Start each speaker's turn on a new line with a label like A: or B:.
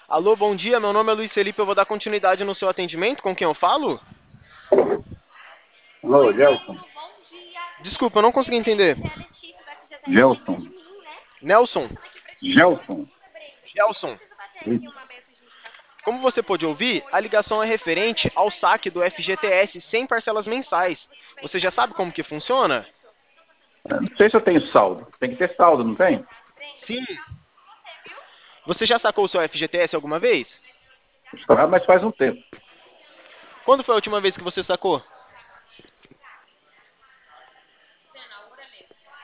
A: Alô, bom dia. Meu nome é Luiz Felipe. Eu vou dar continuidade no seu atendimento. Com quem eu falo?
B: Alô, Gelson.
A: Desculpa, eu não consegui entender.
B: Gelson.
A: Nelson?
B: Gelson.
A: Gelson?
B: Isso.
A: Como você pôde ouvir, a ligação é referente ao saque do FGTS sem parcelas mensais. Você já sabe como que funciona?
B: Não sei se eu tenho saldo. Tem que ter saldo, não tem?
A: Sim. Você já sacou o seu FGTS alguma vez?
B: Mas faz um tempo.
A: Quando foi a última vez que você sacou?